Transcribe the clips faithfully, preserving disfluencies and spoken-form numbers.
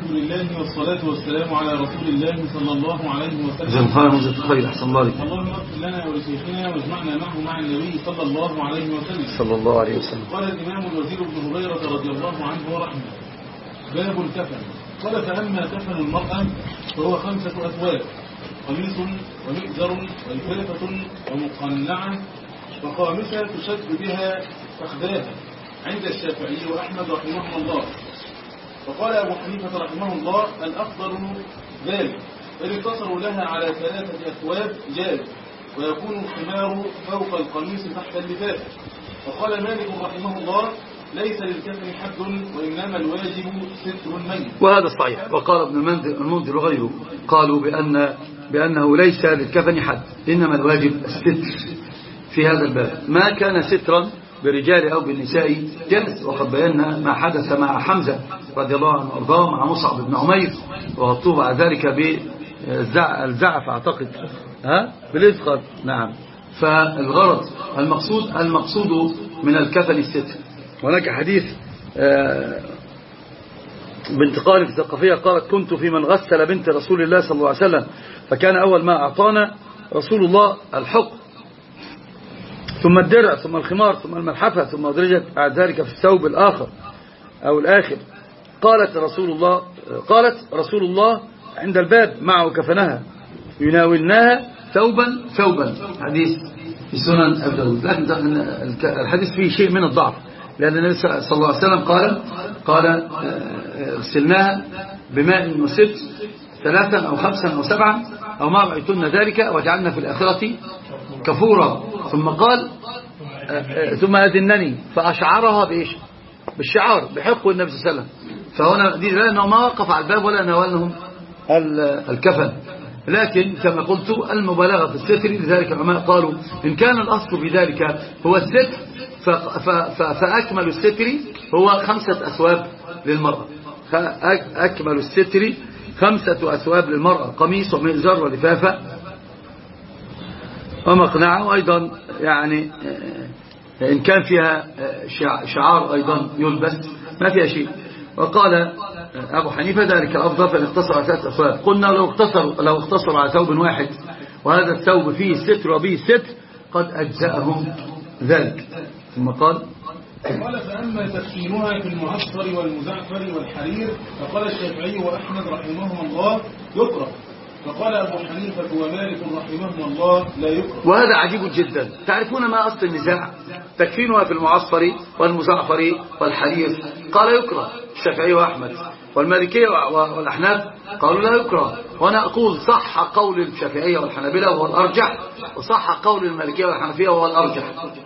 الحمد لله والصلاة والسلام على رسول الله صلى الله عليه وسلم. جزاكم الله وجزاكم خير. أحسن الله عليكم. اللهم اغفر لنا ولشيخنا واجمعنا معه مع النبي صلى الله عليه وسلم. صلى الله عليه وسلم. قال الإمام الوزير بن هريرة رضي الله عنه ورحمه: باب الكفن. قال: فأما كفن المرأة فهو خمسة أثواب: قميص ومئزر وإكافة ومقنعة، وخامسة تشد بها فخذاها عند الشافعي وأحمد رحمه الله. وقال أبو حنيفة رحمه الله: الأفضل ذلك، بل اقتصروا لها على ثلاثة أثواب جاز، ويكون الخمار فوق القميص تحت اللفاف. وقال مالك رحمه الله: ليس للكفن حد، وإنما الواجب ستر الميت. وهذا صحيح. وقال ابن المنذر وغيره قالوا بأن بأنه ليس للكفن حد، إنما الواجب الستر في هذا الباب. ما كان سترا برجال أو بالنساء جلس، وقد بينا ما حدث مع حمزة رضي الله عنه وارضاه مع مصعب بن عمير، وغطوه بعد ذلك بالزعف أعتقد ها بالإذخر. نعم. فالغرض المقصود المقصود من الكفن الستر. هناك حديث بنت قارب الثقفية قالت: كنت في من غسل بنت رسول الله صلى الله عليه وسلم، فكان أول ما أعطانا رسول الله الحق، ثم الدرع، ثم الخمار، ثم الملحفة، ثم أدرجت بعد ذلك في الثوب الآخر أو الآخر. قالت رسول الله قالت رسول الله عند الباب معه كفنها، يناولناها ثوبا ثوبا. حديث في سنن أبي داود، لكن الحديث فيه شيء من الضعف، لأن النبي صلى الله عليه وسلم قال قال غسلناها بماء وست ثلاثا أو خمسا أو سبعا أو ما رأيتن ذلك، وجعلنا في الآخرة كفورا. ثم قال ثم أذنني فأشعرها بإيش؟ بالشعار، بحق النبي صلى الله عليه وسلم. فهنا دي لأنه ما وقف على الباب ولا ناولهم الكفن، لكن كما قلت المبالغة في الستر. لذلك العلماء قالوا إن كان الأصل في ذلك هو الستر فأكمل الستر هو خمسة أثواب للمرأة. أكمل الستر خمسة أثواب للمرأة: قميص ومئزر ولفافة ومقنعة، وأيضا يعني إن كان فيها شعار أيضا يلبس ما فيها شيء. وقال أبو حنيفة: ذلك أفضل، فإن اقتصر على ثلاثة أثواب. قلنا لو اقتصر لو اقتصر على ثوب واحد وهذا الثوب فيه ستر وبه ستر قد أجزأهم ذلك. ثم قال قال: فأما تكفينها في المعصفر والمزعفر والحرير فقال الشافعي وأحمد رحمهما الله يكره، فقال أبو حنيفة ومالك رحمهما الله لا يكره. وهذا عجيب جدا. تعرفون ما أصل النزاع؟ تكفينها في المعصفر والمزعفر والحرير قال يكره الشافعي وأحمد، والمالكية والأحناف قالوا لا يكره. وأنا أقول صح قول الشافعية والحنابلة وهو الأرجح، وصح قول المالكية والحنفية وهو الأرجح.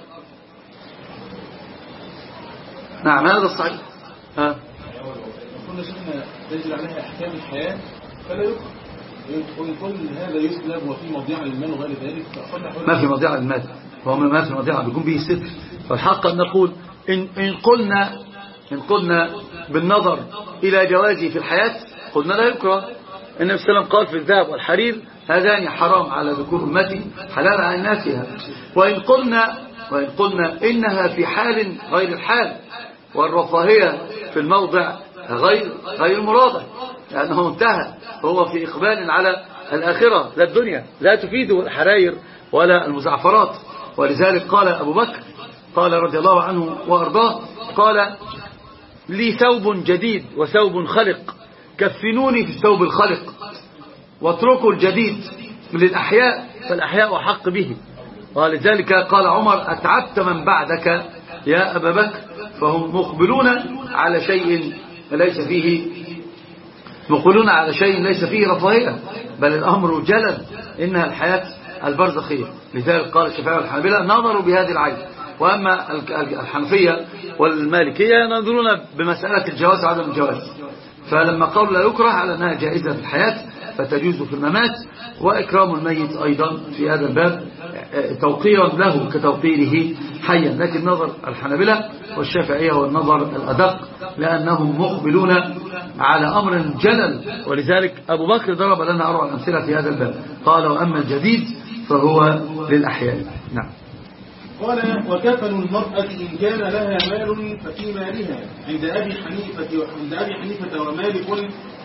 نعم هذا الصحيح. ها كنا شفنا تجري عليها أحكام الحياة فلا يكره، وإن كل هذا يسلب وفي موضع للمال وغير ذلك. ما في موضع للمال، هو ما في موضع بيكون به ستر. فالحق أن نقول إن, إن قلنا إن قلنا بالنظر إلى جوازه في الحياة قلنا لا يكره. النبي صلى الله عليه وسلم قال: في الذهب والحرير هذان حرام على ذكور أمتي حلال على إناثها. وإن قلنا وإن قلنا إنها في حال غير الحال، والرفاهية في الموضع غير غير مرادة، لأنه انتهى، هو في إقبال على الآخرة لا الدنيا، لا تفيده الحراير ولا المزعفرات. ولذلك قال أبو بكر قال رضي الله عنه وأرضاه قال: لي ثوب جديد وثوب خلق، كفنوني في الثوب الخلق واتركوا الجديد للأحياء فالأحياء أحق به. ولذلك قال عمر: أتعبت من بعدك يا أبا بكر، فهم مقبلون على شيء ليس فيه مقبلون على شيء ليس فيه رفاهية، بل الأمر جلل، إنها الحياة البرزخية. لذلك قال الشافعي والحنابلة نظروا بهذه العين. وأما الحنفية والمالكية ينظرون بمسألة الجواز وعدم الجواز. فلما قالوا لا يكره على أنها جائزة في الحياة فتجوز في الممات، وإكرام الميت أيضا في هذا الباب توقيرا له كتوقيره حيا. لكن نظر الحنابلة والشافعية هو النظر الأدق، لأنهم مقبلون على أمر جلل. ولذلك أبو بكر ضرب لنا أروع الأمثلة في هذا الباب، قال: وأما الجديد فهو للأحياء. نعم. قال: وكفن المرأة إن كان لها مال ففي مالها عند أبي حنيفة عند أبي حنيفة ومالك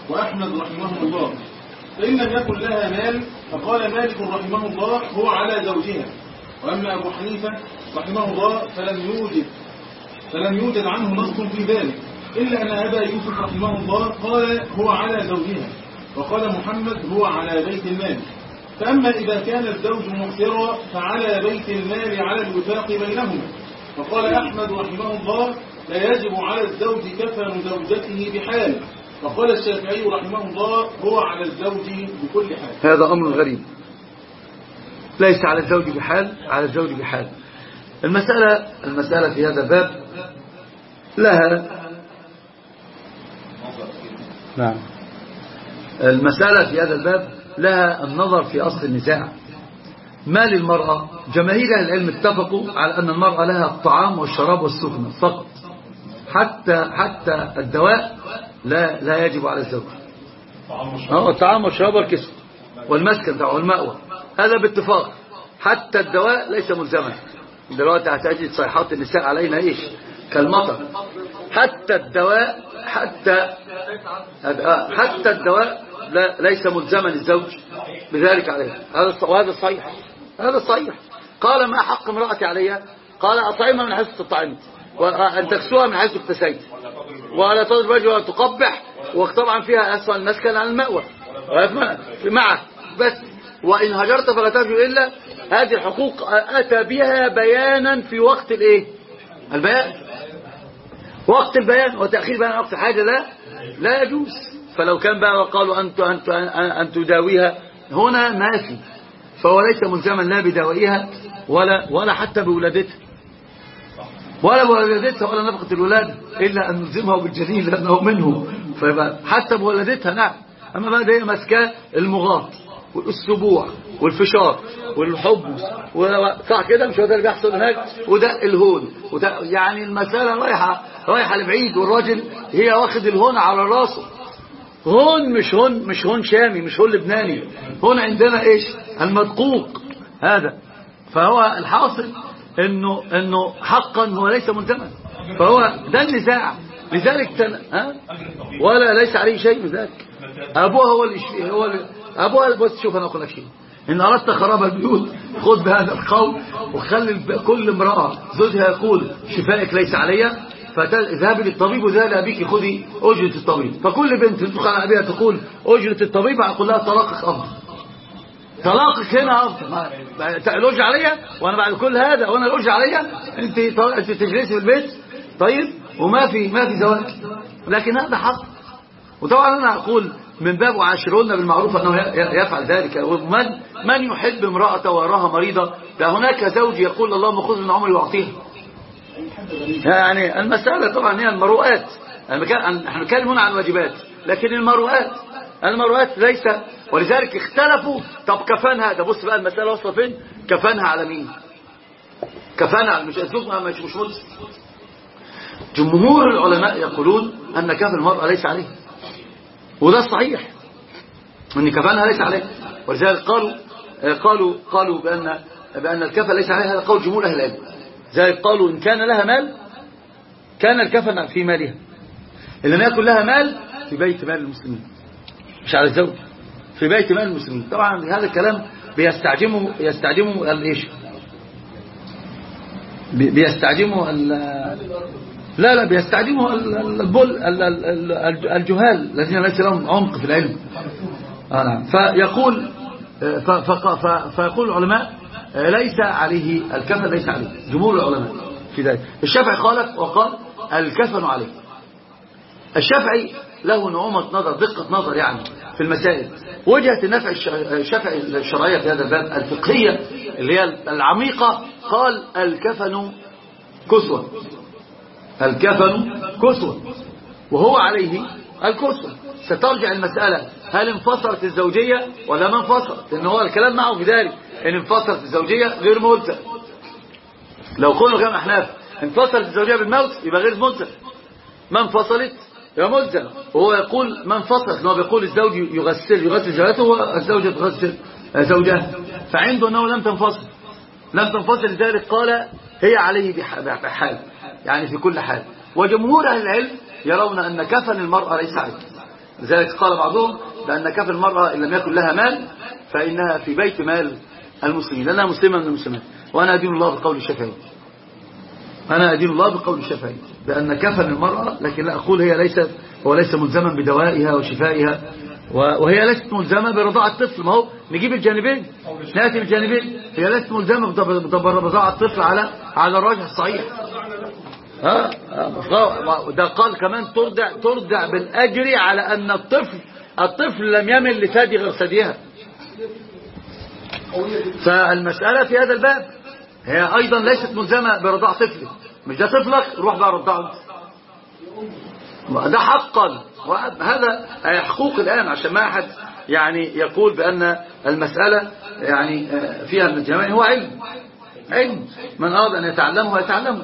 وأحمد رحمه الله. فإن لم يكن لها مال فقال مالك رحمه الله هو على زوجها. وأما أبو حنيفة رحمه الله فلم يوجد فلم يوجد عنه نص في ذلك، إلا أن أبا يوسف رحمه الله قال هو على زوجها، وقال محمد هو على بيت المال. فأما إذا كان الزوج مؤثرا فعلى بيت المال على الوفاق بينهما. وقال أحمد رحمه الله لا يجب على الزوج كفن زوجته بحال. وقال الشافعي رحمه الله هو على الزوج بكل حال. هذا أمر غريب، ليس على الزوج بحال، على الزوج بحال. المسألة المسألة في هذا الباب لها نعم المسألة في هذا الباب لها النظر في أصل النزاع. ما للمرأة؟ جماهير أهل العلم اتفقوا على أن المرأة لها الطعام والشراب والسكنة فقط، حتى حتى الدواء لا لا يجب على الزوج. الطعام والشراب والكسوة والمسكن والمأوى هذا باتفاق، حتى الدواء ليس ملزما. دلوقتي هتجد صيحات النساء علينا ايش كالمطر. حتى الدواء حتى حتى الدواء لا ليس ملزما الزوج بذلك عليها. هذا وهذا صحيح، هذا صحيح. قال ما حق امرأتي عليها؟ قال أطعمها من حيث استطعمت، وأن تكسوها من حيث اكتسيت، ولا تضرب وجهها ولا تقبح، وطبعا فيها أصلا المسكن على المأوى معه بس. وإن هجرت فلا ترجو إلا هذه الحقوق أتى بها بيانا في وقت الإيه؟ البيان، وقت البيان. وتأخير بيان وقت الحاجة لا لا يجوز. فلو كان بقى وقالوا أن أن أن تداويها هنا ما في، فهو ليس ملزما لا بداويها ولا ولا حتى بولادتها ولا بولادتها ولا نفقة الولادة، إلا أن نلزمها بالجنين لأنه منه، فيبقى حتى بولادتها نعم. أما بعد هي ماسكاه المغاط والسبوع والفشار والحب صح كده، مش هو ده اللي بيحصل هناك، وده الهون، وده يعني المسألة رايحة رايحة لبعيد، والراجل هي واخد الهون على راسه. هون مش هون مش هون شامي، مش هون لبناني، هون عندنا ايش المدقوق هذا. فهو الحاصل انه انه حقا هو ليس ملزما، فهو ده النزاع. لذلك تن... ها؟ ولا ليس عليه شيء من ذلك. ابوها هو اللي هو اللي... ابوها بس شوف انا اقول لك شيء، ان اردت خراب البيوت خذ بهذا القول، وخلي كل امراه زوجها يقول شفائك ليس عليا، فاذهبي للطبيب وذهبي لابيك خذي اجره الطبيب. فكل بنت تدخل على ابيها تقول اجره الطبيب، هقول لها طلاقك افضل، طلاقك هنا افضل. الاجره عليا وانا بعد كل هذا وانا الاجره عليا؟ انت انت تجلسي في البيت طيب وما في ما في زواج. لكن هذا حق. وطبعا انا اقول من باب وعاشرون بالمعروف انه يفعل ذلك. ومن من يحب امرأة ويراها مريضة؟ ده هناك زوج يقول اللهم خذ من عمري واعطيها. يعني المسألة طبعا هي المروءات، نحن نتكلم هنا عن الواجبات، لكن المروءات المروءات ليس. ولذلك اختلفوا. طب كفانها ده، بص بقى المسألة واصله فين. كفانها على مين؟ كفانها على مش الزوج مش مش ملزم. جمهور العلماء يقولون ان كفن المرأة ليس عليه، وده الصحيح ان كفانها ليس عليه. ولذلك قالوا قالوا قالوا بان بان الكفن ليس عليه. هذا قول جمهور اهل العلم. ذلك قالوا ان كان لها مال كان الكفن في مالها، ان لم يكن لها مال في بيت مال المسلمين، مش على الزوج، في بيت مال المسلمين. طبعا هذا الكلام بيستعجمه يستعجمه الايش بيستعجمه لا لا بيستعجمه البل الجهال الذين ليس لهم عمق في العلم. آه نعم. فيقول فيقول العلماء ليس عليه الكفن، ليس عليه جمهور العلماء في ذلك. الشافعي خالف وقال الكفن عليه. الشافعي له نعومة نظر، دقة نظر يعني في المسائل. وجهة النفع الشافعي الشرعية في هذا الباب الفقهية اللي هي العميقة، قال الكفن كسوة، الكفن كسوة وهو عليه الكسوة. سترجع المسألة هل انفصلت الزوجية ولا ما انفصلت، لأن هو الكلام معه في ذلك. إن انفصلت الزوجية غير ملزم. لو قلنا كما احناف انفصلت الزوجية بالموت يبقى غير ملزم، ما انفصلت يبقى ملزم. وهو يقول ما انفصلت، هو بيقول الزوج يغسل يغسل زوجته والزوجة تغسل زوجها، فعنده أنه لم تنفصل لم تنفصل لذلك قال هي عليه بحال، يعني في كل حال. وجمهور أهل العلم يرون أن كفن المرأة ليس عليه، لذلك قال بعضهم بأن كفن المرأة إن لم يكن لها مال فإنها في بيت مال المسلمين لأنها مسلمة من المسلمات. وأنا أدين الله بقول الشافعي أنا أدين الله بقول الشافعي بأن كفن المرأة، لكن لا أقول هي ليست هو ليس ملزما بدوائها وشفائها، وهي ليست ملزمة برضاعة الطفل. ما هو نجيب الجانبين نأتي بالجانبين. هي ليست ملزمة برضاعة الطفل على على الراجح الصحيح. ها ده قال كمان ترضع ترضع بالأجر على أن الطفل الطفل لم يمل لثدي غير ثديها. فالمسألة في هذا الباب هي أيضا ليست ملزمة برضاع طفلك. مش ده طفلك روح بقى رضعه، ده حقا. وهذا حقوق الآن عشان ما أحد يعني يقول بأن المسألة يعني فيها من الجماعة. هو علم علم من أراد أن يتعلمه يتعلمه.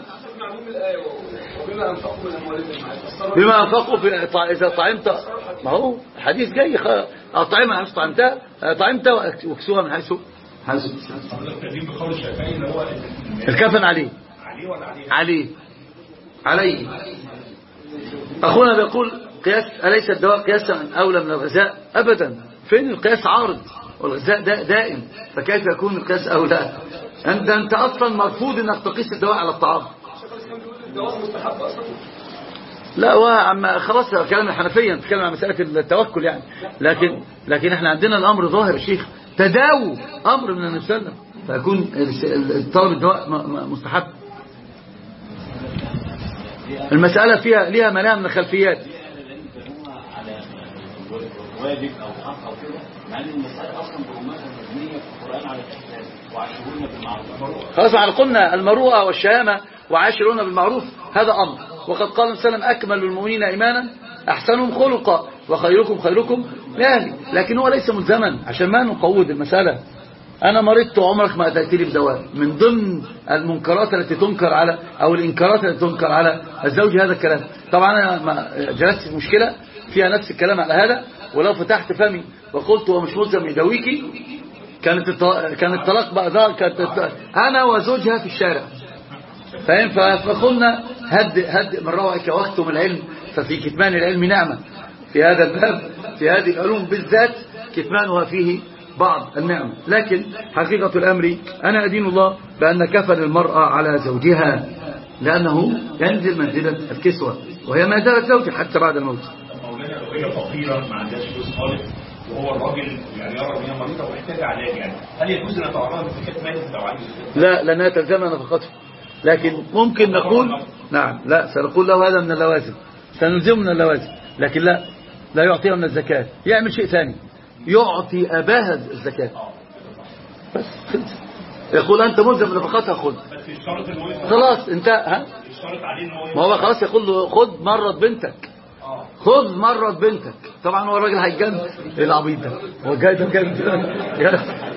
بما أنفقوا في إذا طعمت، ما هو الحديث جاي أطعمها حيث طعمتها طعمت وكسوها من حيث حيث الكفن عليه عليه عليه. أخونا بيقول قياس أليس الدواء قياسا أولى من الغذاء؟ أبدا. فين القياس عارض والغذاء دا دائم، فكيف يكون القياس أولى؟ أنت أنت أصلا مرفوض أنك تقيس الدواء على الطعام. لا وعم خلاص كلام الحنفية نتكلم عن مسألة التوكل يعني، لكن لكن احنا عندنا الأمر ظاهر يا شيخ، تداووا أمر من النبي صلى الله عليه وسلم، فيكون طلب الدواء مستحب. المسألة فيها ليها مناهج من الخلفيات. واجب او حق او كده، مع ان المسألة اصلا برمتها مبنية في القرآن على الاحسان وعاشرون بالمعروف. خلاص على قلنا المروءة والشهامة وعاشرون بالمعروف هذا امر. وقد قال النبي صلى الله عليه وسلم اكمل المؤمنين ايمانا احسنهم خلقا وخيركم خيركم لاهلي. لكن هو ليس ملزما عشان ما نقود المسألة. انا مرضت عمرك ما اتيت لي بدواء، من ضمن المنكرات التي تنكر على او الانكارات التي تنكر على الزوج هذا الكلام. طبعا انا جلست في مشكلة فيها نفس الكلام على هذا، ولو فتحت فمي وقلت هو مش ملزم يداويكي كانت كان الطلاق بقى ده كانت انا وزوجها في الشارع فاهم. فقلنا هد هد من روعك واختم العلم، ففي كتمان العلم نعمة. في هذا الباب في هذه العلوم بالذات كتمانها فيه بعض النعمة. لكن حقيقة الأمر أنا أدين الله بأن كفن المرأة على زوجها لأنه ينزل منزلة الكسوة، وهي ما زالت زوجها حتى بعد الموت. مولانا لو هي فقيرة ما عندهاش فلوس خالص وهو الراجل يعني يرى ان هي مريضة ومحتاجة علاج، يعني هل يجوز ان نتعرضها بزكاة مال لو عايز؟ لا لأنها تلزمها نفقته، لكن ممكن نقول نعم لا سنقول له هذا من اللوازم، سنلزمه من اللوازم، لكن لا لا يعطيها من الزكاة، يعمل شيء ثاني يعطي أباها الزكاة بس. يقول أنت ملزم بنفقتها خذ خلاص انتهى. ها ما هو خلاص يقول له خذ مرض بنتك خذ مرض بنتك. طبعا هو الراجل هيتجنن ايه العبيط ده هو جاي ده كده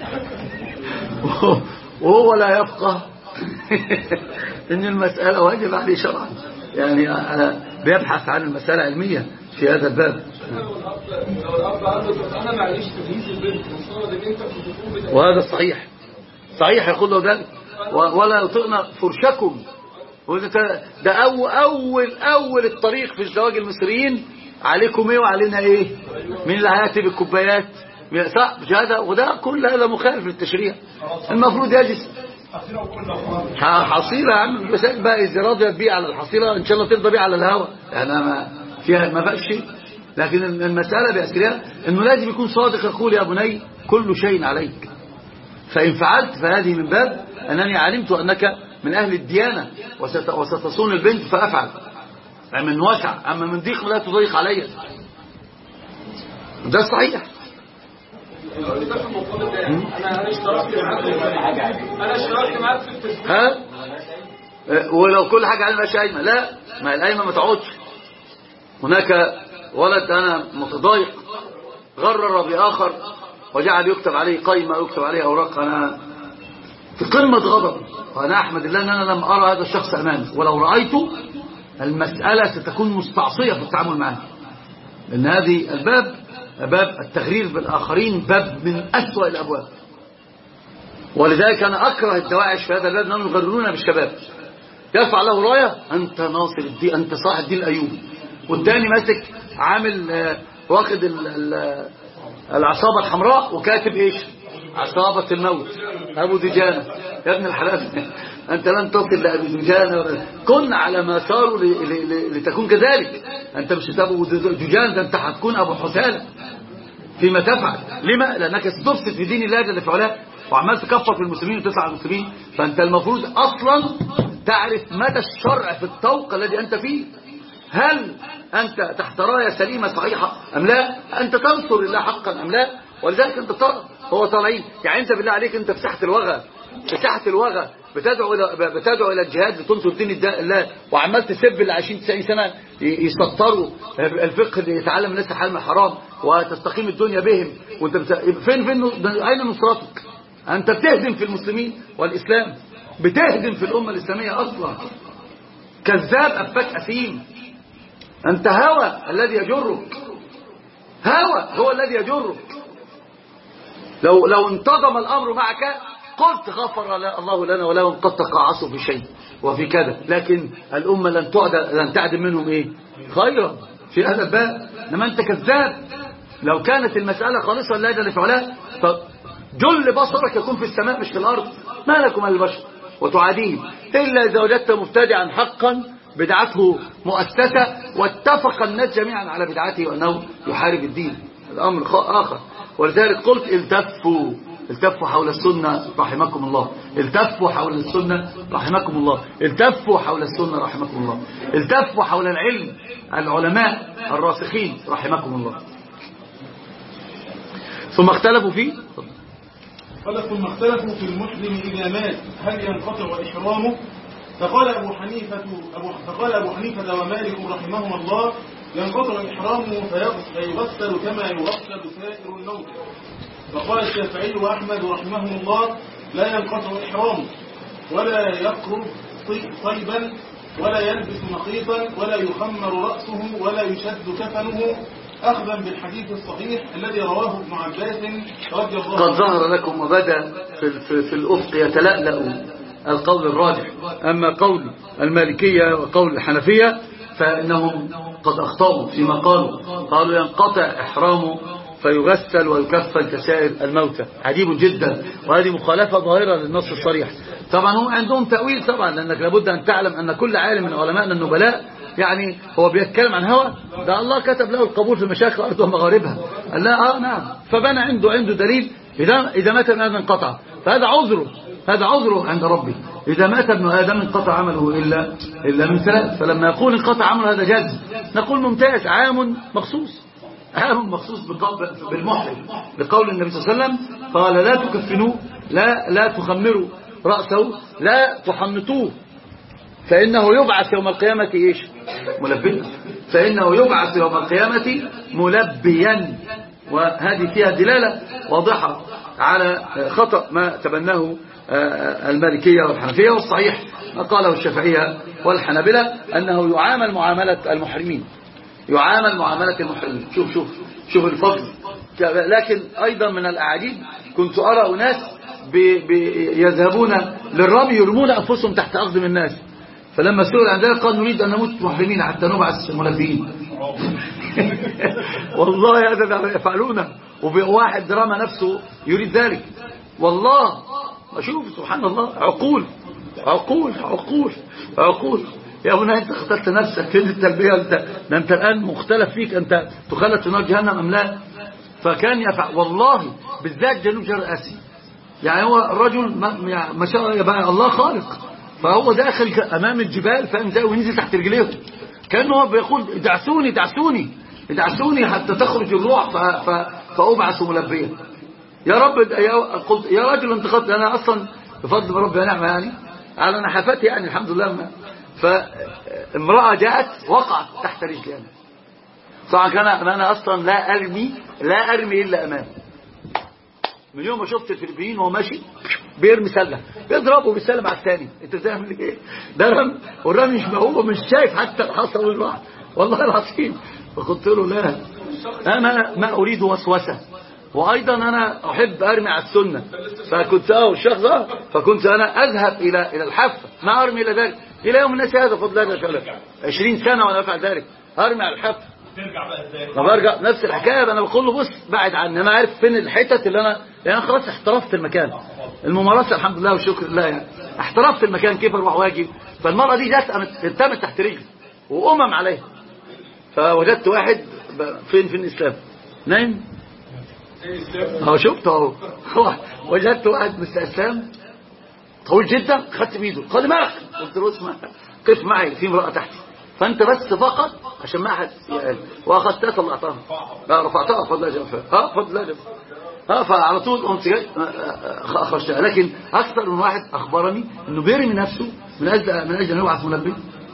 وهو لا يفقه ان المسألة واجب عليه شرعا، يعني بيبحث عن المسألة علمية في هذا الباب. وهذا صحيح صحيح يقول له ذلك ولا يطئنا فرشكم. ده أول أول أول الطريق في الزواج المصريين عليكم ايه وعلينا ايه؟ مين اللي هيأتي بالكوبايات؟ صح مش هذا؟ وده كل هذا مخالف للتشريع. المفروض يجلس حصيلة يا عم بس بقى إذا راضية بيه على الحصيلة إن شاء الله ترضى بيه على الهواء، يعني ما فيها ما بقى شيء. لكن المسألة بأسرها إنه لازم يكون صادق يقول يا بني كل شيء عليك، فإن فعلت فهذه من باب أنني علمت أنك من أهل الديانة وستصون البنت فأفعل. يعني من وسع، أما من ضيق لا تضيق علي. ده صحيح. انا اشتركت معاك انا اشتركت معاك في التسجيل ها ولو كل حاجه علينا شايمه لا ما القايمه ما تقعدش. هناك ولد انا متضايق غرر باخر وجعل يكتب عليه قايمه ويكتب عليه اوراق، انا في قمه غضب وانا احمد الله ان انا لم ارى هذا الشخص امامي، ولو رايته المساله ستكون مستعصيه في التعامل معه، لان هذه الباب باب التغرير بالآخرين باب من أسوأ الأبواب. ولذلك أنا أكره الدواعش في هذا الباب لأنهم يغررون بالشباب. يرفع له راية أنت ناصر الدين أنت صاحب الدين الأيوبي، والتاني ماسك عامل واخد ال ال العصابة الحمراء وكاتب ايش؟ عصابة الموت ابو دجانة. يا ابن الحلال انت لن تصل لابو دجانة. كن على ما صاروا لتكون كذلك. انت مش ابو دجانة، ده انت هتكون ابو حسالة فيما تفعل. لما؟ لانك ستفسد في دين الله جل في علاه وعمال تكفر في المسلمين وتطلع على المسلمين. فانت المفروض اصلا تعرف مدى الشرع في الطوق الذي انت فيه. هل انت تحت رايه سليمه صحيحه ام لا؟ انت تنصر الله حقا ام لا؟ ولذلك انت ترى هو طالعين. يعني انت بالله عليك انت في ساحه الوغى، في ساحه الوغى بتدعو الى بتدعو الى الجهاد لتنصر دين الله، وعمال تسب اللي عايشين تسعين سنه يسطروا الفقه اللي يتعلم الناس الحلال من الحرام وتستقيم الدنيا بهم. وانت بت... فين فين اين نصرتك؟ انت بتهدم في المسلمين والاسلام، بتهدم في الامه الاسلاميه اصلا. كذاب افاك اثيم. انت هوى الذي يجرك، هوى هو الذي يجرك. لو لو انتظم الامر معك قلت غفر الله لنا ولهم قد تقاعسوا في شيء وفي كذا، لكن الامه لن تعد لن تعدم منهم ايه؟ خيرا في هذا الباب. انما انت كذاب. لو كانت المساله خالصه لله جل في علاه فجل بصرك يكون في السماء مش في الارض. ما لكم من البشر وتعاديهم الا اذا وجدت مبتدعا حقا بدعته مؤسسه واتفق الناس جميعا على بدعته وانه يحارب الدين. الامر اخر. ولذلك قلت التفوا التفوا حول السنة رحمكم الله، التفوا حول السنة رحمكم الله، التفوا حول السنة رحمكم الله، التفوا حول العلم العلماء الراسخين رحمكم الله. ثم اختلفوا فيه قال ثم اختلفوا في المسلم إذا مات هل ينقطع إحرامه؟ فقال أبو حنيفة أبو فقال أبو حنيفة ومالك رحمهما الله ينقطع إحرامه فيغسل كما يغسل سائر الموتى. فقال الشافعي وأحمد رحمهم الله لا ينقطع إحرامه ولا يقرب طيبا ولا يلبس نقيطا ولا يخمر رأسه ولا يشد كفنه أخذا بالحديث الصحيح الذي رواه ابن عباس رضي الله عنه. قد ظهر لكم وبدا في, في, في الأفق يتلألأ القول الراجح. أما قول المالكية وقول الحنفية فإنهم قد أخطأوا فيما قالوا. قالوا ينقطع إحرامه فيغسل ويكفن كسائر الموتى. عجيب جدا، وهذه مخالفة ظاهرة للنص الصريح. طبعا هم عندهم تأويل طبعا، لأنك لابد أن تعلم أن كل عالم من علمائنا النبلاء يعني هو بيتكلم عن هوى. ده الله كتب له القبول في مشاكل الأرض ومغاربها. قال لا اه نعم، فبنى عنده عنده دليل. إذا إذا مات ابن آدم انقطع، فهذا عذره هذا عذره عند ربي. إذا مات ابن آدم انقطع عمله إلا إلا من ثلاث. فلما يقول انقطع عمله هذا جزم، نقول ممتاز، عام مخصوص، عام مخصوص بالمحرم بقول النبي صلى الله عليه وسلم قال لا تكفنوه لا لا تخمروا رأسه لا تحنطوه فإنه يبعث يوم القيامة إيش؟ ملبيا. فإنه يبعث يوم القيامة ملبيا. وهذه فيها دلالة واضحة على خطأ ما تبناه المالكية والحنفية. والصحيح ما قاله الشافعية والحنابلة أنه يعامل معاملة المحرمين، يعامل معاملة المحرمين. شوف شوف شوف الفضل. لكن أيضا من الأعاجيب كنت أرى أناس يذهبون للرمي يرمون أنفسهم تحت أقدم الناس، فلما سئل عن ذلك قال نريد أن نموت محرمين حتى نبعث ملبيين. والله هذا يفعلونه، وواحد رمى نفسه يريد ذلك. والله أشوف سبحان الله، عقول عقول عقول عقول. يا ابني انت اخترت نفسك في التلبيه، انت ده انت الان مختلف فيك، انت تخلد في نار جهنم ام لا؟ فكان يفعل والله بالذات جنوب شرق اسيا. يعني هو الرجل ما, ما شاء الله الله خالق، فهو داخل امام الجبال فاهم ازاي وينزل تحت رجليه كانه هو بيقول ادعسوني ادعسوني ادعسوني حتى تخرج الروح فابعث ملبيا. يا رب يا قلت يا رجل انت قلت انا اصلا بفضل ربي ونعمه يعني على نحافتي يعني الحمد لله. فامرأة جاءت وقعت تحت رجلي. طبعا كان انا اصلا لا ارمي لا ارمي الا امام. من يوم ما شفت الفلبينيين وهو ماشي بيرمي سله بيضربه بالسلم على الثاني. انت بتعمل ايه؟ ده رمي، والرمي مش هو مش شايف حتى الحصى والراحه والله العظيم. فقلت له لا انا ما اريد وسوسه، وايضا انا احب ارمي على السنه. فكنت اه الشخص اه فكنت انا اذهب الى الى الحافه ما ارمي الى ذلك الى يوم الناس هذا فضل الله تعالى عشرين سنه وانا افعل ذلك، ارمي على الحافه ترجع بقى ازاي؟ ما برجع نفس الحكايه. انا بقول له بص بعد عني، انا عارف فين الحتت اللي انا يعني خلاص احترفت المكان، الممارسه الحمد لله والشكر لله يعني احترفت المكان كيف اروح واجي. فالمره دي جت التمت تحت رجلي وامم عليها، فوجدت واحد فين فين الاسلام نايم اهو، شفت اهو وجدت واحد مستر اسلام طويل جدا، خدت بايده قال لي مالك، قلت له اسمع قف معي في امراه تحتي، فانت بس فقط عشان ما احد يعني، واخذتها طلعتها لا رفعتها بفضل الله جل اه بفضل الله جل اه فعلى طول قمت جاي اخرجتها. لكن اكثر من واحد اخبرني انه بيرمي نفسه من اجل من اجل ان يبعث منبه.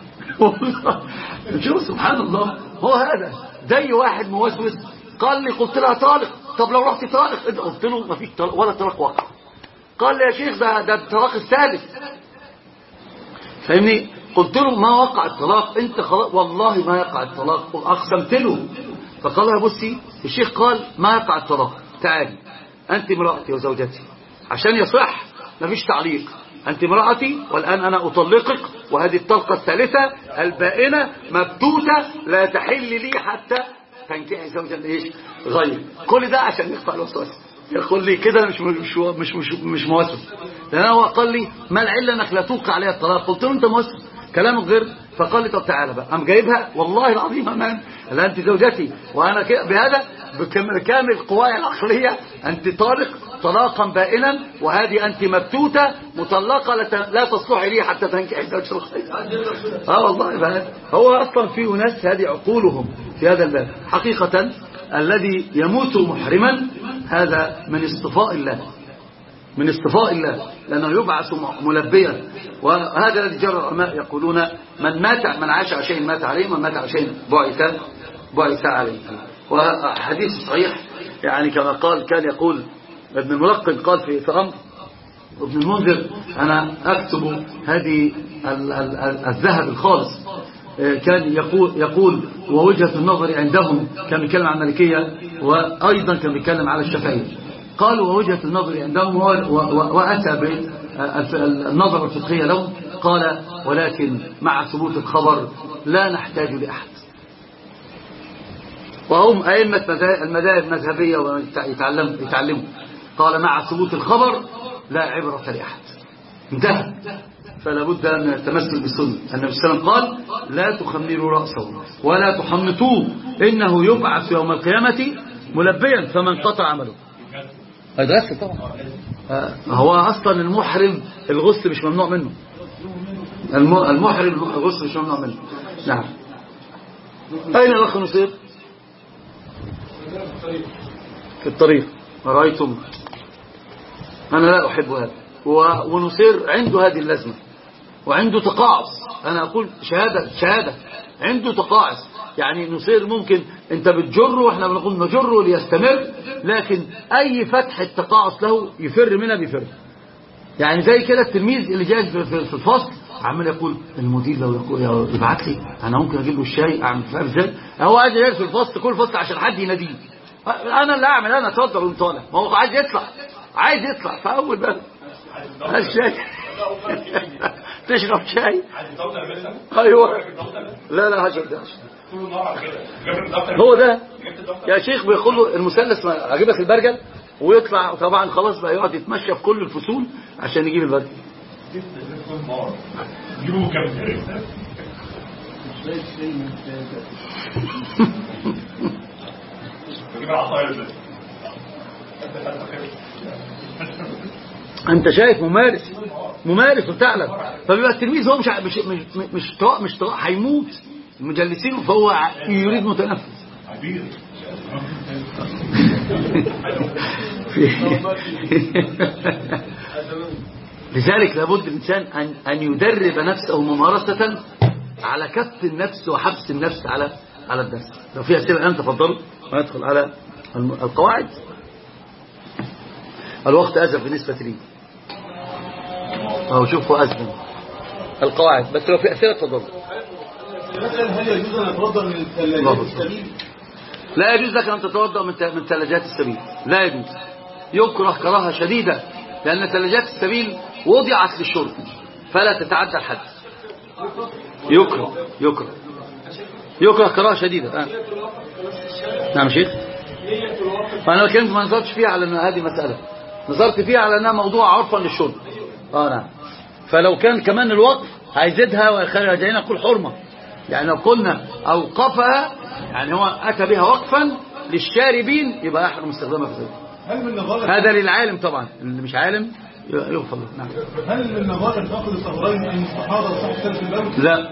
شوف سبحان الله، هو هذا زي واحد موسوس قال لي قلت لها طالق، طب لو رحت طالق انت قلت له ما فيش طلاق ولا طلاق واقع. قال لي يا شيخ ده ده الطلاق الثالث فاهمني. قلت له ما وقع الطلاق انت خلاص والله ما يقع الطلاق، اقسمت له. فقال لها بصي الشيخ قال ما يقع الطلاق، تعالي انت امرأتي وزوجتي عشان يصح ما فيش تعليق، انت امرأتي والان انا اطلقك، وهذه الطلقة الثالثة البائنة مبتوتة لا تحل لي حتى تنكحي زوجا ايش غير. كل ده عشان يقطع الوسواس. يقول لي كده مش مش مش مش, مش موسوس، لان هو قال لي ما العله انك لا توقع عليها الطلاق. قلت له انت موسوس كلامك غير. فقال لي طب تعالى بقى، قام جايبها والله العظيم امام لا انت زوجتي وانا بهذا بكامل قواي العقليه، انت طالق طلاقا بائنا، وهذه انت مبتوته مطلقه لا تصلحي لي حتى تنكحي زوجا غير. اه والله بقى هو اصلا في ناس هذه عقولهم في هذا الباب حقيقه. الذي يموت محرما هذا من اصطفاء الله، من اصطفاء الله، لأنه يبعث ملبيا. وهذا الذي جرى العلماء يقولون من مات من عاش على شيء مات عليه، من مات على شيء بعث بعث عليه. وحديث صحيح يعني كما قال كان يقول ابن الملقن قال في في أمر ابن المنذر أنا أكتب هذه الذهب الخالص، كان يقول يقول ووجهة النظر عندهم كان بيتكلم عن المالكية، وأيضا كان بيتكلم على الشافعية. قالوا ووجهة النظر عندهم، وأتى بالنظر الفقهية لهم قال ولكن مع ثبوت الخبر لا نحتاج لأحد. وهم أئمة المذاهب المذهبية ويتعلموا يتعلموا قال مع ثبوت الخبر لا عبرة لأحد، انتهى. فلا بد من التمسك بالسنة. النبي صلى الله عليه وسلم قال لا تخمروا رأسه ولا تحنطوه إنه يبعث يوم القيامة ملبيا فمن قطع عمله. هيتغسل طبعا. هو أصلا المحرم الغسل مش ممنوع منه، المحرم الغسل مش ممنوع منه. نعم. أين الأخ نصير؟ في الطريق. رأيتم أنا لا أحب هذا. ونصير عنده هذه اللازمة وعنده تقاعس. أنا أقول شهادة شهادة عنده تقاعس. يعني نصير ممكن أنت بتجره وإحنا بنقول نجره ليستمر، لكن أي فتح التقاعس له يفر منها بيفر. يعني زي كده التلميذ اللي جاي في الفصل عمال يقول المدير لو يقول يبعت لي أنا ممكن أجيب له الشاي أعمل فاهم ازاي. هو قاعد جاي في الفصل كل فصل عشان حد يناديه. أنا اللي أعمل أنا أتفضل وأنت طالع. ما هو عايز يطلع عايز يطلع فأول بقى الشاي تشرب شاي. ايوه لا لا هجر ده هو ده يا شيخ. بيقول له المثلث اجيب لك البرجل ويطلع طبعا خلاص بقى يقعد يتمشى في كل الفصول عشان يجيب البرجل. انت شايف ممارس ممارس وتعلم. فبيبقى التلميذ هو مش مش مش مش طاق مش طاق هيموت المجلسين فهو يريد متنفس. لذلك لابد الانسان ان ان يدرب نفسه ممارسه على كف النفس وحبس النفس على على الدرس. لو في اسئله الان تفضلوا وندخل على القواعد. الوقت أزف بالنسبة لي أو شوفوا أزف القواعد. بس لو في أسئلة تفضلوا. مثلا هل يجوز أن أتوضأ من ثلاجات السبيل؟ لا يجوز لك أن تتوضأ من ثلاجات السبيل، لا يجوز. يكره كراهة شديدة، لأن ثلاجات السبيل وضعت للشرب فلا تتعدى الحد. يكره يكره يكره كراهه شديده. آه. نعم شيخ. فانا كنت ما نظرتش فيها على ان هذه مساله، نظرت فيها على انها موضوع عرفا للشرب. اه نعم. فلو كان كمان الوقف هيزيدها ويخرجنا نقول حرمه، يعني لو قلنا اوقفها يعني هو اتى بها وقفا للشاربين يبقى يحرم استخدامها في ذلك. هل من نظائر هذا للعالم طبعا، اللي مش عالم يغفر له. نعم. هل من نظائر فاقد الطهرين ان استحاضه صح سلف البول؟ لا.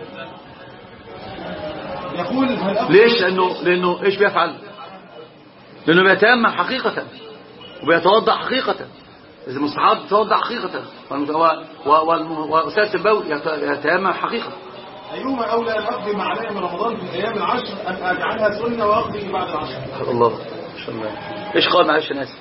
يقول هل أفضل ليش؟ لانه لانه ايش بيفعل؟ لانه بيتيمم حقيقه وبيتوضا حقيقه. اذا المستحاض يتوضا حقيقه وسلف البول يتيمم حقيقه. أيهما أولى أن أقضي عليها من رمضان في الأيام العشر أم أجعلها سنة وأقضي بعد العشر؟ الله ما شاء الله. إيش قال معلش ناس؟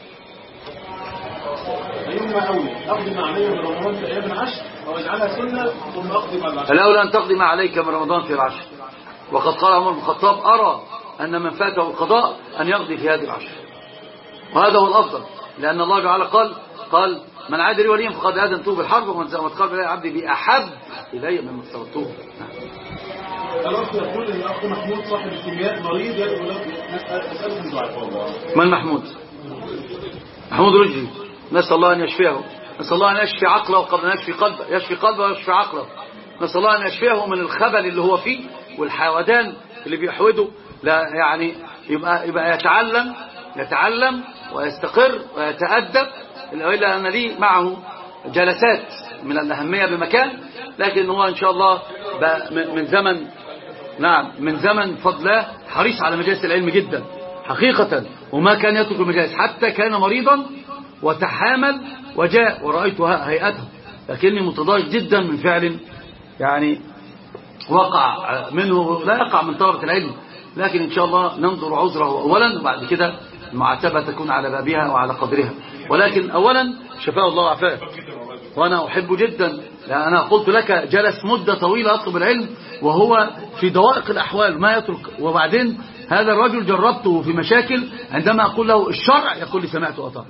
أيهما أولى أقضي عليها من رمضان في الأيام العشر أو أجعلها سنة ثم أقضي بعد العشر؟ الأولى أن تقضي ما عليك من رمضان في العشر، وقد قال عمر بن الخطاب أرى أن من فاته القضاء أن يقضي في هذه العشر، وهذا هو الأفضل، لأن الله تعالى قال قال من عاد لي وليا فقد آذنته بالحرب ومن تقرب إلي عبدي بأحب إلي مما افترضته. الأخ يقول أن الأخ محمود صاحب الكيمياء مريض يدعو له نسألكم دعاء الله. من محمود؟ محمود رجلي، نسأل الله أن يشفيه، نسأل الله أن يشفي عقله قبل أن يشفي قلبه، يشفي قلبه ويشفي عقله، نسأل الله أن يشفيه من الخبل اللي هو فيه والحيوان اللي بيحوده، لا يعني يبقى يبقى يتعلم يتعلم ويستقر ويتأدب. إلا أن لي معه جلسات من الأهمية بمكان، لكن هو إن شاء الله من زمن نعم من زمن فضله حريص على مجالس العلم جدا حقيقة، وما كان يترك المجالس حتى كان مريضا وتحامل وجاء ورأيت هيئته، لكني متضايق جدا من فعل يعني وقع منه لا يقع من طلبة العلم، لكن إن شاء الله ننظر عذره أولا وبعد كده المعاتبة تكون على بابها وعلى قدرها، ولكن أولا شفاه الله وعافاه. وأنا أحب جدا، يعني أنا قلت لك جلس مدة طويلة أطلب العلم وهو في دوائق الأحوال ما يترك، وبعدين هذا الرجل جربته في مشاكل عندما أقول له الشرع يقول لي سمعت وأطعت.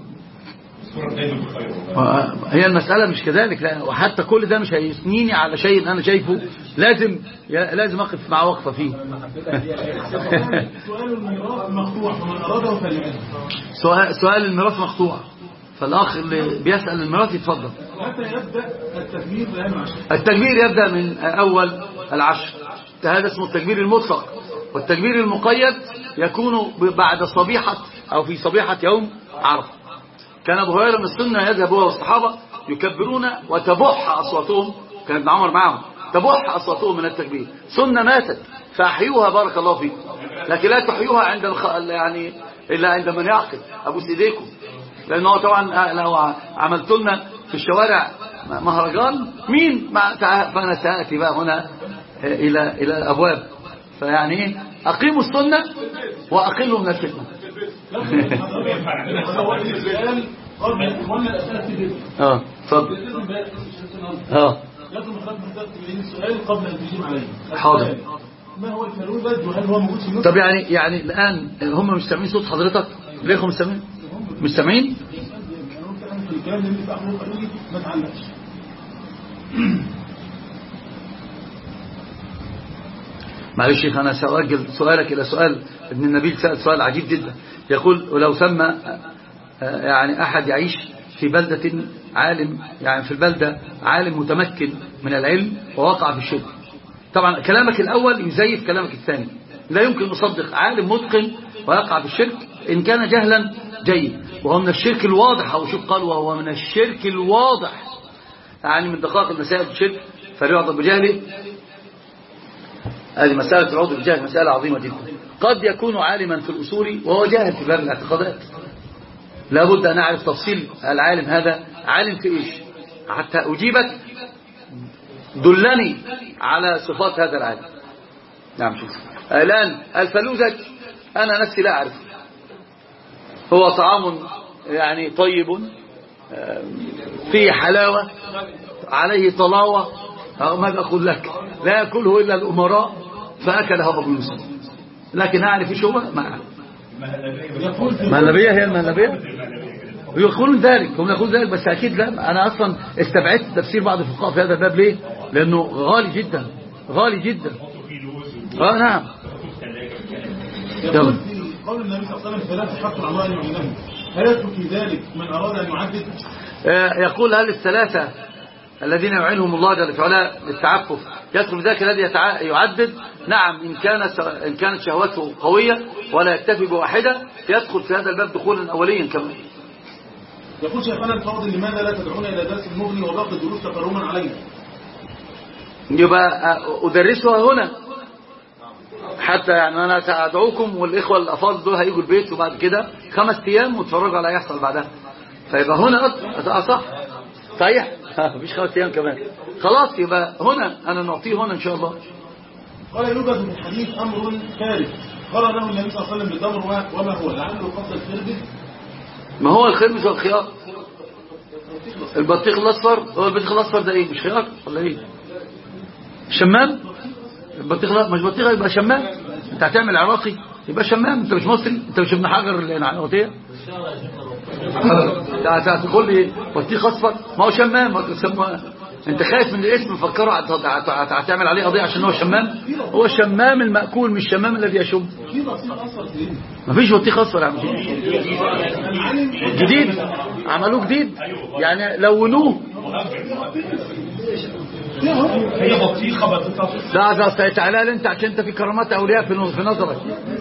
هي المسألة مش كذلك، لا، وحتى كل ده مش هيثنيني على شيء أنا شايفه لازم لازم أقف مع وقفة فيه. سؤال الميراث مقطوع فمن أراده فليأذن. سؤال الميراث مقطوع، فالأخ اللي بيسأل الميراث يتفضل. متى يبدأ التكبير في أيام العشر؟ التكبير يبدأ من أول العشر، هذا اسمه التكبير المطلق، والتكبير المقيد يكون بعد صبيحة أو في صبيحة يوم عرفة. كان أبو هريرة من السنة يذهب هو والصحابة يكبرون وتبح أصواتهم، كان ابن عمر معهم، تبح أصواتهم من التكبير، سنة ماتت فأحيوها بارك الله فيكم، لكن لا تحيوها عند الخ... يعني إلا عند من يعقل أبوس إيديكم، لأنه طبعا لو عملت لنا في الشوارع مهرجان مين ما فأنا سأتي بقى هنا إلى إلى الأبواب، فيعني أقيموا السنة وأقلوا من الفتنة. اه اتفضل. اه لازم نختم السؤال قبل ان تجيب عليه. حاضر. ما هو الفلوبد وهل هو موجود في النص؟ طب يعني يعني الان هم مش سامعين صوت حضرتك؟ ليه مش سامعين؟ مش سامعين؟ في الكلام اللي في اخره قالوا لي ما تعلقش. معلش شيخ انا سأؤجل سؤالك الى سؤال ابن النبيل، سأل سؤال عجيب جدا، يقول ولو سمى يعني احد يعيش في بلدة عالم، يعني في البلدة عالم متمكن من العلم ووقع في الشرك، طبعا كلامك الاول يزيف كلامك الثاني، لا يمكن نصدق عالم متقن ويقع في الشرك ان كان جهلا جيد، وهو من الشرك الواضح، او شوف قال وهو من الشرك الواضح، يعني من دقائق المسائل الشرك فليعظم بجهله. هذه مسألة العوض بالجهل مسألة عظيمة جدا. قد يكون عالما في الأصول وهو جاهل في باب الاعتقادات، لابد أن أعرف تفصيل العالم هذا عالم في إيش حتى أجيبك، دلني على صفات هذا العالم. نعم شوف الآن الفلوزج أنا نفسي لا أعرف، هو طعام يعني طيب فيه حلاوة عليه طلاوة، ماذا أقول لك، لا يأكله إلا الأمراء فأكله أبو يوسف، لكن أعرف إيش هو ما أعرف. مهلبية هي المهلبية ويقولون ذلك، هم يقولون ذلك، بس أكيد لا، أنا أصلا استبعدت تفسير بعض الفقهاء في هذا الباب. ليه؟ لأنه غالي جدا غالي جدا. آه نعم يقول في قول النبي صلى الله عليه وسلم ثلاث حق الله أن يعينهم، هل يدخل في ذلك من أراد أن يعدد؟ يقول هل الثلاثة الذين يعينهم الله جل وعلا للتعفف يدخل في ذلك الذي يعدد؟ نعم، إن كانت إن كانت شهوته قوية ولا يكتفي بواحدة يدخل في هذا الباب دخولا أوليا كمان. يقول شيخنا الفاضل لماذا لا تدعون إلى درس المغني وضغط الدروس تكرما علينا؟ يبقى أدرسها هنا حتى يعني أنا سأدعوكم والإخوة الأفاضل دول هيجوا البيت وبعد كده خمس أيام وتفرجوا على يحصل بعدها، فيبقى هنا أصح صحيح مفيش خمس أيام كمان خلاص، يبقى هنا أنا نعطيه هنا إن شاء الله. قال يوجد في الحديث أمر ثالث قرنه النبي صلى الله عليه وسلم بالتمر، وما هو؟ لعله قصد الخربز. ما هو الخربز والخيار؟ البطيخ الأصفر. هو البطيخ الأصفر ده إيه؟ مش خيار ولا إيه؟ شمام. البطيخ مش بطيخ يبقى شمام. أنت هتعمل عراقي يبقى شمام. أنت مش مصري، أنت مش ابن حجر العنواتية. هتقول لي بطيخ أصفر؟ ما هو شمام. انت خايف من الاسم مفكره هتعمل عليه قضيه عشان هو شمام؟ هو شمام المأكول مش شمام الذي يشم. مفيش بطيخ اصفر يا عم. جديد عملوه جديد يعني لونوه. هي بطيخه بطيخه. لا ده تعالى انت عشان انت في كرامات اولياء في نظرك.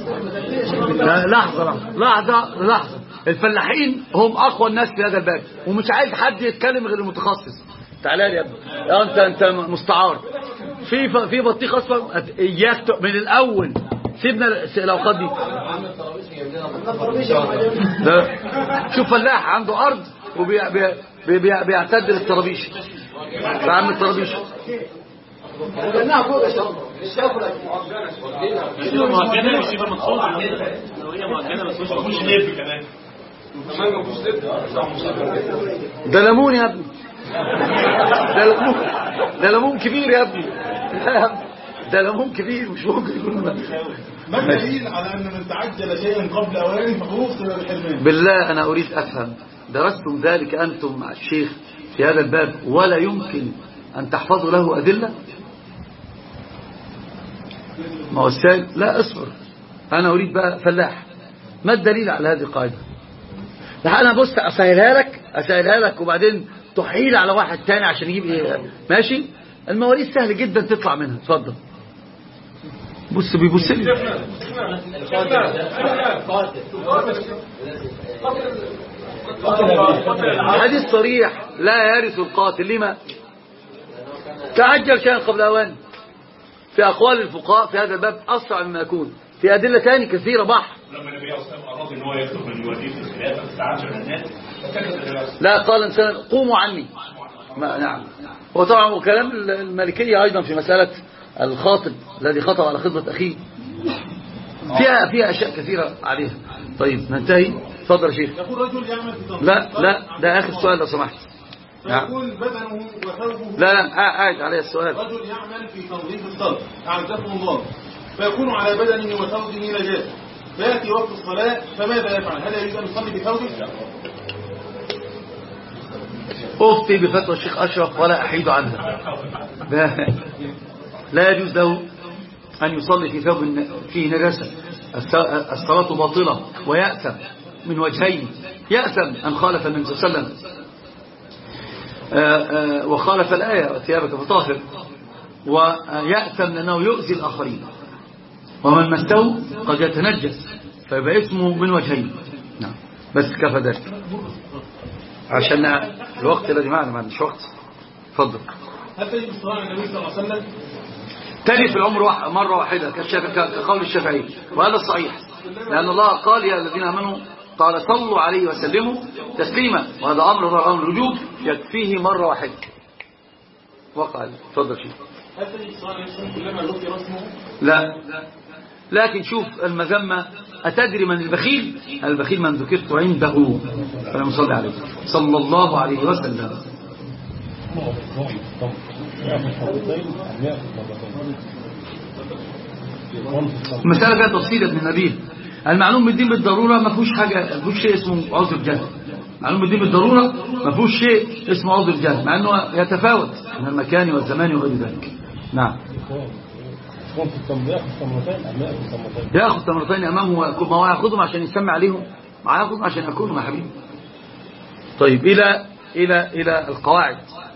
لحظه لحظه لحظه الفلاحين هم اقوى الناس في هذا الباب، ومش عايز حد يتكلم غير المتخصص. تعالى لي يا ابني انت انت مستعار في في بطيخ اصفر. اياك من الاول سيبنا الاوقات دي. شوف فلاح عنده ارض وبيعتدل الطرابيش بعمل الطرابيش. وجناها فوق يا شباب الشاكله معجنه مش يبقى مقصود لو هي معجنه بس مش مفيش لب كمان كمان ما فيش لب. ده ليمون يا ابني، ده ليمون، ده ليمون كبير يا ابني، ده ليمون كبير مش ممكن يكون. ما الدليل على ان من تعجل شيئا قبل اوانه فهو سبب الحرمان؟ بالله انا اريد افهم، درستم ذلك انتم مع الشيخ في هذا الباب ولا يمكن ان تحفظوا له ادله؟ ما هو السائل لا اصبر، انا اريد بقى فلاح. ما الدليل على هذه القاعده؟ انا بص اسهلها لك اسهلها لك وبعدين تحيل على واحد تاني عشان يجيب ايه. ماشي؟ المواريث سهل جدا تطلع منها. اتفضل. بص بيبص لي. حديث صريح لا يرث القاتل. لما؟ تعجل شيئا قبل اوان. في اقوال الفقهاء في هذا الباب اسرع مما يكون، في ادله ثانيه كثيره بحر. لما النبي صلى الله عليه وسلم اراد ان هو يخرج من يوليه في الخلافه فاستعجل الناس فسكت. لا قال انسان قوموا عني. ما نعم. هو طبعا كلام المالكيه ايضا في مساله الخاطب الذي خطب على خطبه اخيه فيها فيها اشياء كثيره عليها. طيب ننتهي. اتفضل يا شيخ. يقول رجل يعمل في تنظيف. لا لا ده اخر سؤال لو سمحت. فيكون بدنه وثوبه. لا لا قاعد عليه السؤال. رجل يعمل في تنظيف الصدر اعزكم الله، فيكون على بدنه وثوبه نجاسه، فياتي وقت الصلاه فماذا يفعل؟ هل يريد ان يصلي بثوبه؟ افتي بفتوى الشيخ اشرف ولا احيد عنها. لا يجوز له ان يصلي في ثوب فيه نجاسه، الصلاه باطله ويأثم من وجهين. يأثم ان خالف النبي صلى الله عليه وسلم وخالف الآية وثيابك فطاهر، ويأثم لأنه يؤذي الآخرين، ومن مسته قد يتنجس فيبقى اسمه من وجهين. نعم بس كفى ذلك عشان الوقت الذي معنا ما عندش وقت. اتفضل. هل تجب الصلاة على النبي صلى الله عليه وسلم؟ تجب في العمر واحد مرة واحدة كقول الشافعي، وهذا الصحيح لأن الله قال يا الذين آمنوا قال صلوا عليه وسلموا تسليما، وهذا أمر ضر أمر الوجوب يكفيه مرة واحدة. وقع. تفضل شيء. هل تجب الصلاة على النبي كلما ذكر اسمه؟ لا، لكن شوف المذمة. أتدري من البخيل؟ البخيل من ذكرت عنده فلم يصلي عليه صلى الله عليه وسلم. مسألة فيها تفصيل ابن النبيل. المعلوم بالدين بالضرورة ما فيهوش حاجة، ما فيهوش شيء اسمه عذر الجهل. معلوم بالدين بالضرورة ما فيهوش شيء اسمه عذر الجهل، مع انه يتفاوت من المكان والزمان وغير ذلك. نعم. يكون في التمرين ياخذ تمرتين أم ياخذ تمرتين؟ ياخذ تمرتين أمامه ويكون، ما هو ياخذهم عشان يسمع عليهم، ما ياخذهم عشان يكونوا مع حبيبه. طيب إلى إلى إلى القواعد.